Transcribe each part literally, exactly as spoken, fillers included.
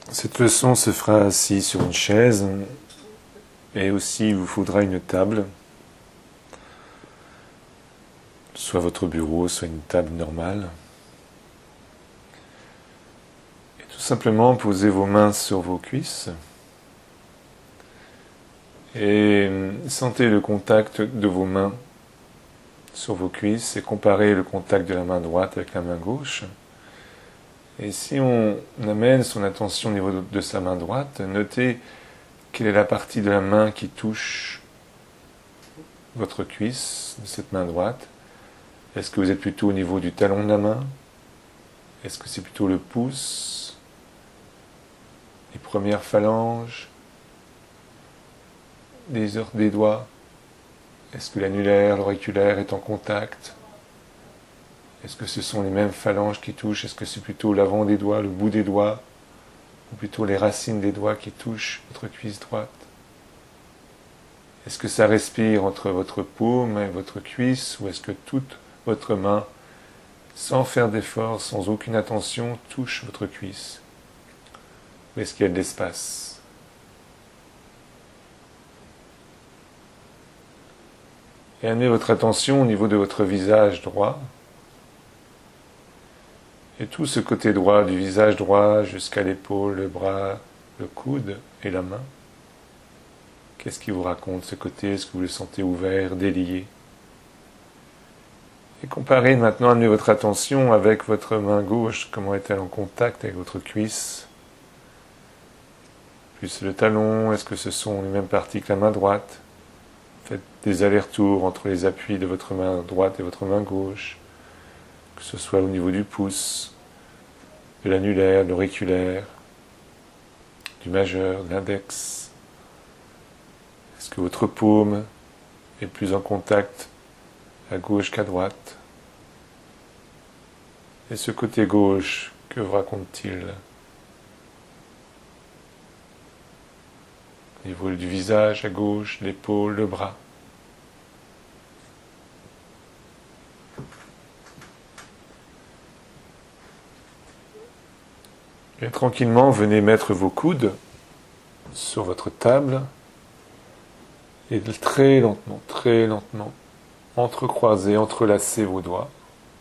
Cette leçon se fera assis sur une chaise et aussi il vous faudra une table, soit votre bureau, soit une table normale. Et tout simplement posez vos mains sur vos cuisses et sentez le contact de vos mains sur vos cuisses et comparez le contact de la main droite avec la main gauche. Et si on amène son attention au niveau de, de sa main droite, notez quelle est la partie de la main qui touche votre cuisse de cette main droite. Est-ce que vous êtes plutôt au niveau du talon de la main? Est-ce que c'est plutôt le pouce? Les premières phalanges? Les heures des doigts? Est-ce que l'annulaire, l'auriculaire est en contact? Est-ce que ce sont les mêmes phalanges qui touchent? Est-ce que c'est plutôt l'avant des doigts, le bout des doigts? Ou plutôt les racines des doigts qui touchent votre cuisse droite? Est-ce que ça respire entre votre paume et votre cuisse? Ou est-ce que toute votre main, sans faire d'effort, sans aucune attention, touche votre cuisse? Ou est-ce qu'il y a de l'espace? Et amenez votre attention au niveau de votre visage droit. Et tout ce côté droit du visage droit jusqu'à l'épaule, le bras, le coude et la main. Qu'est-ce qui vous raconte ce côté? Est-ce que vous le sentez ouvert, délié? Et comparez maintenant, amenez votre attention avec votre main gauche. Comment est-elle en contact avec votre cuisse? Plus le talon, est-ce que ce sont les mêmes parties que la main droite? Faites des allers-retours entre les appuis de votre main droite et votre main gauche. Que ce soit au niveau du pouce, de l'annulaire, de l'auriculaire, du majeur, de l'index. Est-ce que votre paume est plus en contact à gauche qu'à droite? Et ce côté gauche, que vous raconte-t-il? Au niveau du visage, à gauche, l'épaule, le bras. Et tranquillement, venez mettre vos coudes sur votre table et très lentement, très lentement, entrecroiser, entrelacer vos doigts.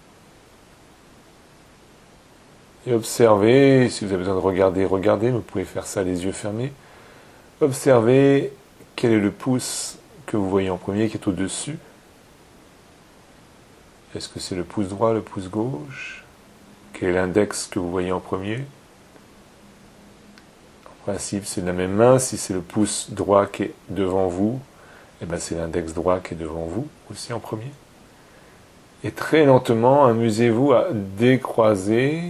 Et observez, si vous avez besoin de regarder, regardez, mais vous pouvez faire ça les yeux fermés. Observez quel est le pouce que vous voyez en premier qui est au-dessus. Est-ce que c'est le pouce droit, le pouce gauche? Quel est l'index que vous voyez en premier? En principe, c'est de la même main. Si c'est le pouce droit qui est devant vous, eh ben c'est l'index droit qui est devant vous aussi en premier. Et très lentement, amusez-vous à décroiser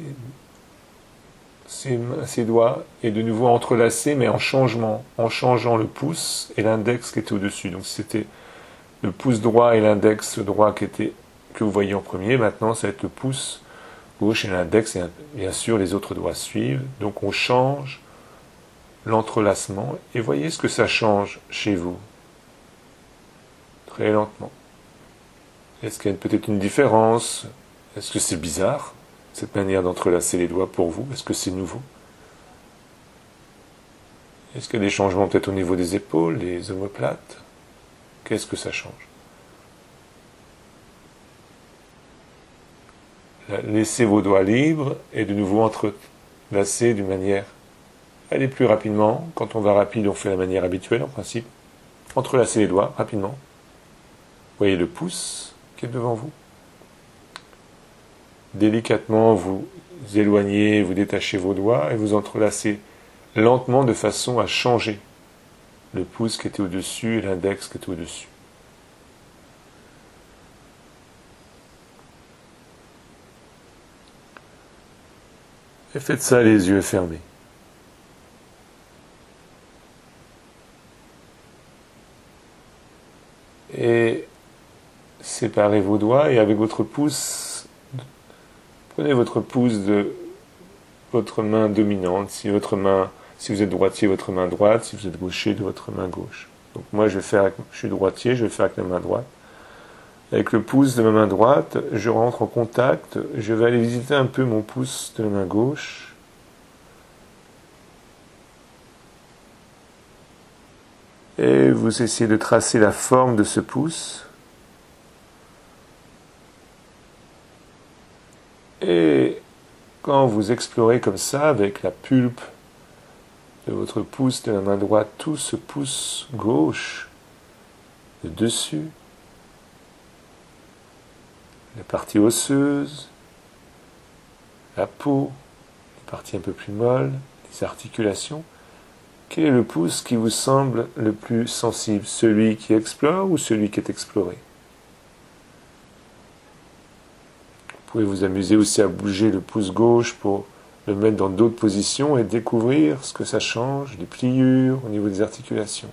ces, ces doigts et de nouveau entrelacer, mais en changement, en changeant le pouce et l'index qui était au-dessus. Donc c'était le pouce droit et l'index droit qui était, que vous voyez en premier. Maintenant, ça va être le pouce gauche et l'index, et bien sûr les autres doigts suivent. Donc on change l'entrelacement et voyez ce que ça change chez vous. Très lentement. Est-ce qu'il y a peut-être une différence? Est-ce que c'est bizarre, cette manière d'entrelacer les doigts pour vous? Est-ce que c'est nouveau? Est-ce qu'il y a des changements peut-être au niveau des épaules, des omoplates? Qu'est-ce que ça change? Laissez vos doigts libres et de nouveau entrelacer d'une manière. Allez plus rapidement. Quand on va rapide, on fait la manière habituelle en principe. Entrelacez les doigts rapidement. Voyez le pouce qui est devant vous. Délicatement, vous éloignez, vous détachez vos doigts et vous entrelacez lentement de façon à changer le pouce qui était au-dessus et l'index qui était au-dessus. Et faites ça les yeux fermés. Et séparez vos doigts et avec votre pouce, prenez votre pouce de votre main dominante. Si votre main, si vous êtes droitier, votre main droite. Si vous êtes gaucher, de votre main gauche. Donc moi, je vais faire, avec, je suis droitier, je vais faire avec la main droite. Avec le pouce de ma main droite, je rentre en contact. Je vais aller visiter un peu mon pouce de la main gauche. Et vous essayez de tracer la forme de ce pouce. Et quand vous explorez comme ça, avec la pulpe de votre pouce de la main droite, tout ce pouce gauche, le dessus, la partie osseuse, la peau, les parties un peu plus molles, les articulations, quel est le pouce qui vous semble le plus sensible? Celui qui explore ou celui qui est exploré? Vous pouvez vous amuser aussi à bouger le pouce gauche pour le mettre dans d'autres positions et découvrir ce que ça change, les pliures au niveau des articulations.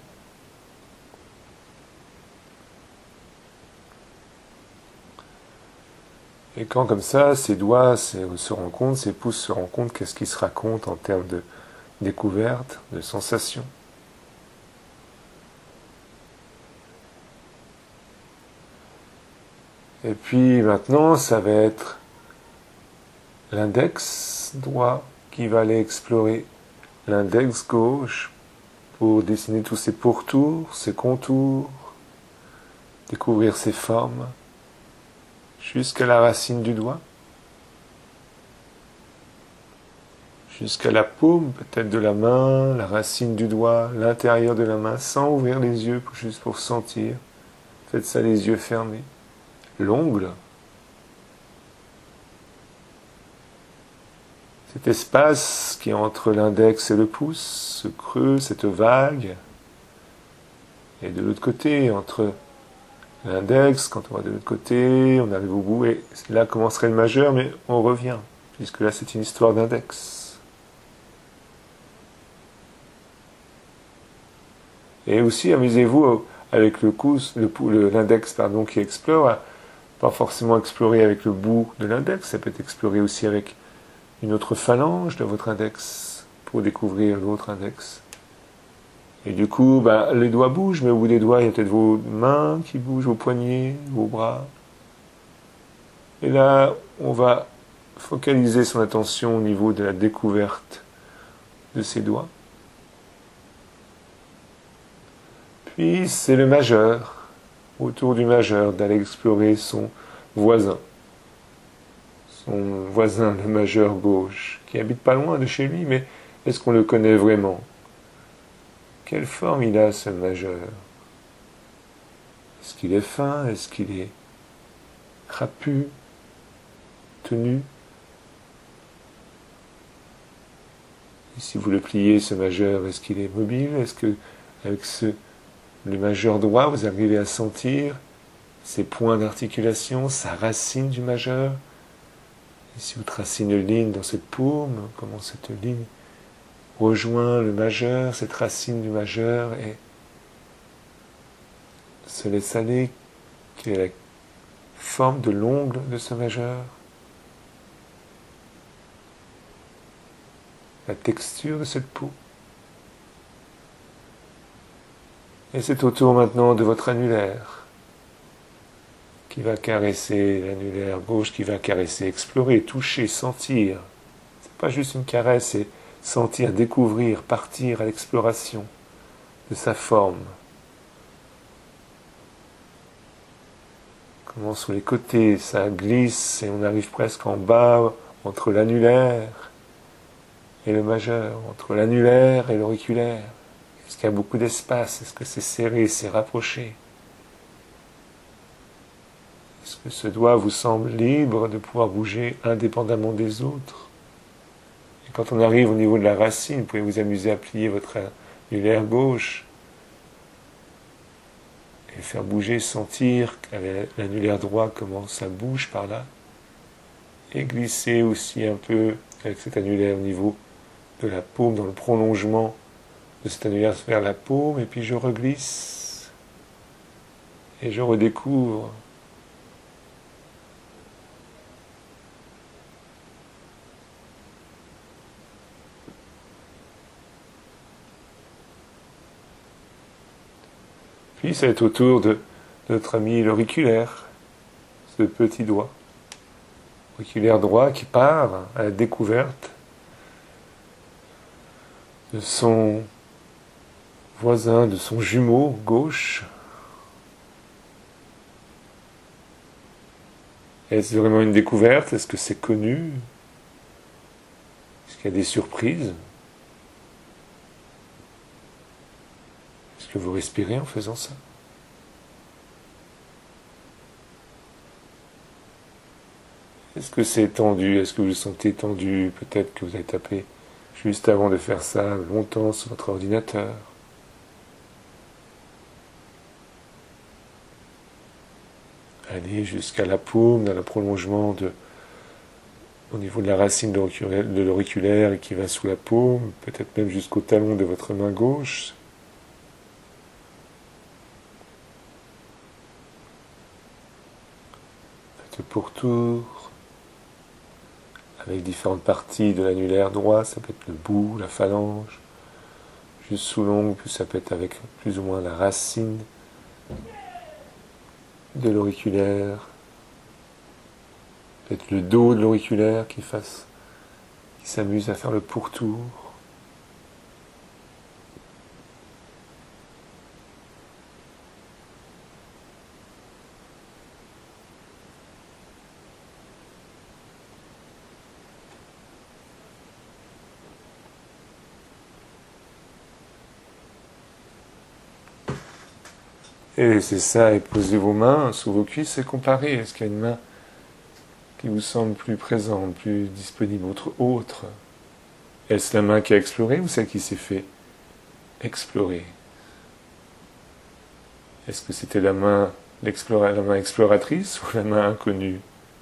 Et quand comme ça, ces doigts se rencontrent, ces pouces se rencontrent, qu'est-ce qui se raconte en termes de découverte, de sensation? Et puis maintenant, ça va être l'index droit qui va aller explorer l'index gauche pour dessiner tous ces pourtours, ces contours, découvrir ces formes, jusqu'à la racine du doigt, jusqu'à la paume peut-être de la main, la racine du doigt, l'intérieur de la main, sans ouvrir les yeux, juste pour sentir. Faites ça les yeux fermés. L'ongle, cet espace qui est entre l'index et le pouce, ce creux, cette vague, et de l'autre côté, entre l'index, quand on va de l'autre côté, on arrive au bout, et là commencerait le majeur, mais on revient, puisque là c'est une histoire d'index. Et aussi, amusez-vous avec le pouce, le, l'index pardon, qui explore, pas forcément explorer avec le bout de l'index, ça peut être exploré aussi avec une autre phalange de votre index, pour découvrir l'autre index. Et du coup, bah, les doigts bougent, mais au bout des doigts, il y a peut-être vos mains qui bougent, vos poignets, vos bras. Et là, on va focaliser son attention au niveau de la découverte de ces doigts. Puis, c'est le majeur, autour du majeur, d'aller explorer son voisin. Son voisin, le majeur gauche, qui habite pas loin de chez lui, mais est-ce qu'on le connaît vraiment? Quelle forme il a, ce majeur? Est-ce qu'il est fin? Est-ce qu'il est trapu? Tenu? Et si vous le pliez, ce majeur, est-ce qu'il est mobile? Est-ce que, avec ce, le majeur droit, vous arrivez à sentir ses points d'articulation, sa racine du majeur? Et si vous tracez une ligne dans cette paume, comment cette ligne rejoint le majeur, cette racine du majeur, et se laisse aller, quelle est la forme de l'ongle de ce majeur, la texture de cette peau. Et c'est autour maintenant de votre annulaire, qui va caresser l'annulaire gauche, qui va caresser, explorer, toucher, sentir. C'est pas juste une caresse, c'est sentir, découvrir, partir à l'exploration de sa forme. Comment sur les côtés ça glisse et on arrive presque en bas, entre l'annulaire et le majeur, entre l'annulaire et l'auriculaire. Est-ce qu'il y a beaucoup d'espace? Est-ce que c'est serré, c'est rapproché? Est-ce que ce doigt vous semble libre de pouvoir bouger indépendamment des autres? Et quand on arrive au niveau de la racine, vous pouvez vous amuser à plier votre annulaire gauche et faire bouger, sentir qu'avec l'annulaire droit comment ça bouge par là, et glisser aussi un peu avec cet annulaire au niveau de la paume, dans le prolongement de cet annulaire vers la paume, et puis je reglisse et je redécouvre. Puis ça va être autour de notre ami l'auriculaire, ce petit doigt. Auriculaire droit qui part à la découverte de son voisin, de son jumeau gauche. Est-ce vraiment une découverte? Est-ce que c'est connu? Est-ce qu'il y a des surprises? Est-ce que vous respirez en faisant ça? Est-ce que c'est tendu? Est-ce que vous le sentez tendu? Peut-être que vous avez tapé juste avant de faire ça longtemps sur votre ordinateur. Allez jusqu'à la paume, dans le prolongement de, au niveau de la racine de l'auriculaire et qui va sous la paume, peut-être même jusqu'au talon de votre main gauche. Faites le pourtour avec différentes parties de l'annulaire droit. Ça peut être le bout, la phalange, juste sous l'ongle, puis ça peut être avec plus ou moins la racine de l'auriculaire, peut-être le dos de l'auriculaire qui fasse, qui s'amuse à faire le pourtour. Et c'est ça, et posez vos mains sous vos cuisses et comparez. Est-ce qu'il y a une main qui vous semble plus présente, plus disponible, autre, autre? Est-ce la main qui a exploré ou celle qui s'est fait explorer? Est-ce que c'était la main, la main exploratrice ou la main inconnue?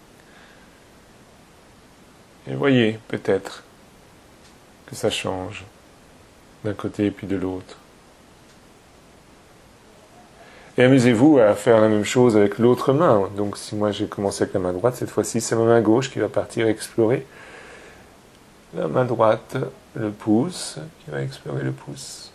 Et voyez, peut-être, que ça change d'un côté et puis de l'autre. Et amusez-vous à faire la même chose avec l'autre main. Donc si moi j'ai commencé avec la main droite, cette fois-ci c'est ma main gauche qui va partir explorer la main droite, le pouce, qui va explorer le pouce.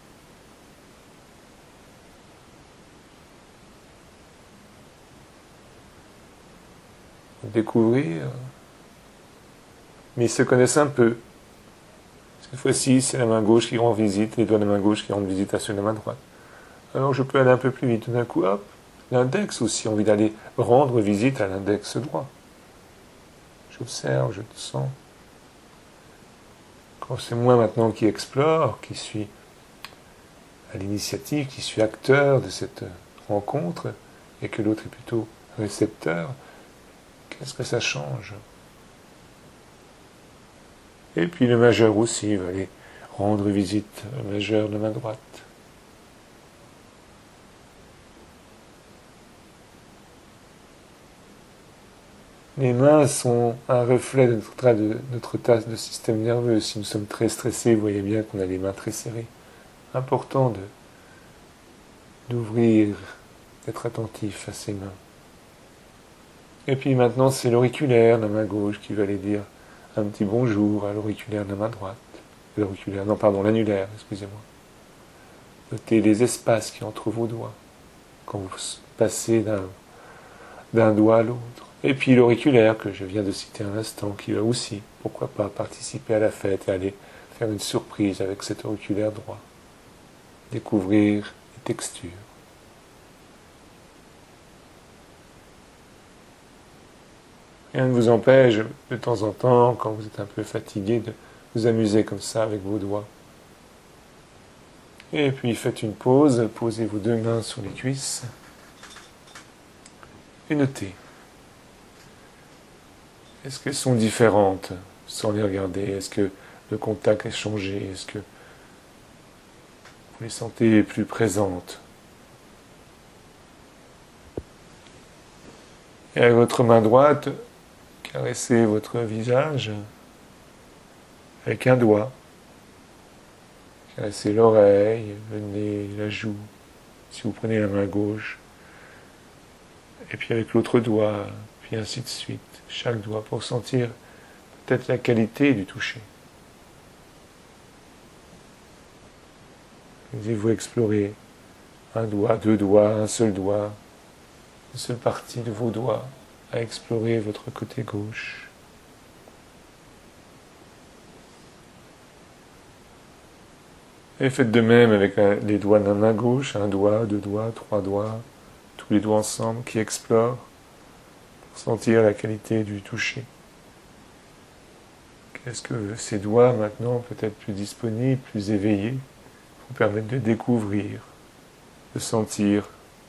Découvrir. Mais ils se connaissent un peu. Cette fois-ci, c'est la main gauche qui rend visite, les doigts de la main gauche qui rendent visite à ceux de la main droite. Alors je peux aller un peu plus vite. Tout d'un coup, hop, l'index aussi, envie d'aller rendre visite à l'index droit. J'observe, je sens. Quand c'est moi maintenant qui explore, qui suis à l'initiative, qui suis acteur de cette rencontre, et que l'autre est plutôt récepteur, qu'est-ce que ça change? Et puis le majeur aussi va aller rendre visite au majeur de main droite. Les mains sont un reflet de notre, de notre tasse de système nerveux. Si nous sommes très stressés, vous voyez bien qu'on a les mains très serrées. Important de, d'ouvrir, d'être attentif à ces mains. Et puis maintenant, c'est l'auriculaire de la main gauche qui va aller dire un petit bonjour à l'auriculaire de la main droite. L'auriculaire, non, pardon, l'annulaire, excusez-moi. Notez les espaces qui entre vos doigts quand vous passez d'un, d'un doigt à l'autre. Et puis l'auriculaire que je viens de citer un instant, qui va aussi, pourquoi pas, participer à la fête et aller faire une surprise avec cet auriculaire droit. Découvrir les textures. Rien ne vous empêche, de temps en temps, quand vous êtes un peu fatigué, de vous amuser comme ça avec vos doigts. Et puis faites une pause, posez vos deux mains sur les cuisses et notez. Est-ce qu'elles sont différentes sans les regarder? Est-ce que le contact est changé? Est-ce que vous les sentez plus présentes? Et avec votre main droite, caressez votre visage avec un doigt. Caressez l'oreille, le nez, la joue, si vous prenez la main gauche. Et puis avec l'autre doigt, puis ainsi de suite. Chaque doigt pour sentir peut-être la qualité du toucher. Vous explorer un doigt, deux doigts, un seul doigt, une seule partie de vos doigts à explorer votre côté gauche. Et faites de même avec les doigts de la main gauche, un doigt, deux doigts, trois doigts, tous les doigts ensemble qui explorent pour sentir la qualité du toucher. Qu'est-ce que ces doigts maintenant, peut-être plus disponibles, plus éveillés, vous permettent de découvrir, de sentir.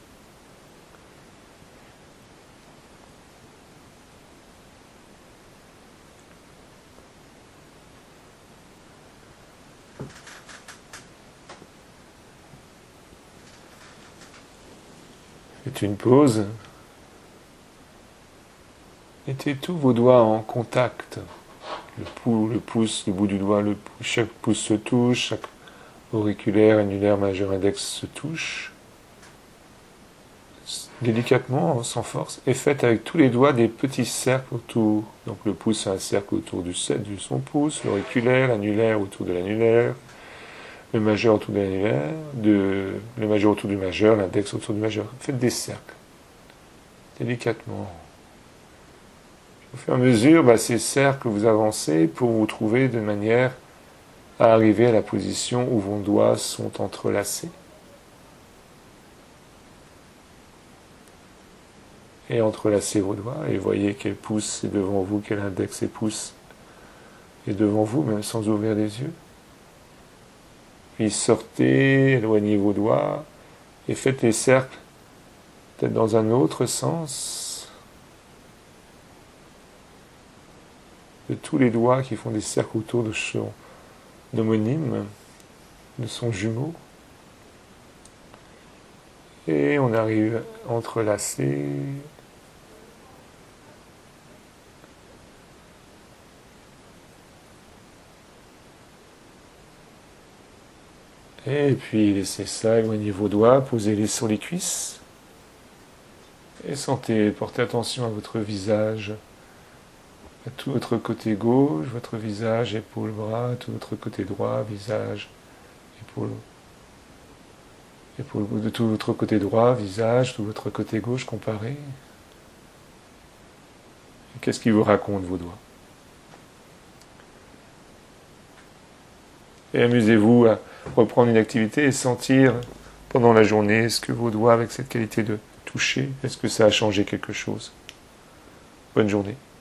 Faites une pause. Mettez tous vos doigts en contact. Le, pou, le pouce, le bout du doigt, le, chaque pouce se touche, chaque auriculaire, annulaire, majeur, index se touche. Délicatement, sans force, et faites avec tous les doigts des petits cercles autour. Donc le pouce, c'est un cercle autour du, du son pouce, l'auriculaire, l'annulaire autour de l'annulaire, le majeur autour de l'annulaire, de, le majeur autour du majeur, l'index autour du majeur. Faites des cercles, délicatement. Au fur et à mesure, bah, ces cercles, vous avancez pour vous trouver de manière à arriver à la position où vos doigts sont entrelacés. Et entrelacez vos doigts, et voyez quel pouce est devant vous, quel index et pouce est devant vous, même sans ouvrir les yeux. Puis sortez, éloignez vos doigts, et faites les cercles, peut-être dans un autre sens, de tous les doigts qui font des cercles autour de son homonyme, de son jumeau. Et on arrive à entrelacer. Et puis laissez ça, éloignez vos doigts, posez-les sur les cuisses. Et sentez, portez attention à votre visage, à tout votre côté gauche, votre visage, épaules, bras, tout votre côté droit, visage, épaules, épaules, de tout votre côté droit, visage, tout votre côté gauche, comparé. Qu'est-ce qui vous raconte vos doigts? Et amusez-vous à reprendre une activité et sentir pendant la journée, est-ce que vos doigts, avec cette qualité de toucher, est-ce que ça a changé quelque chose? Bonne journée.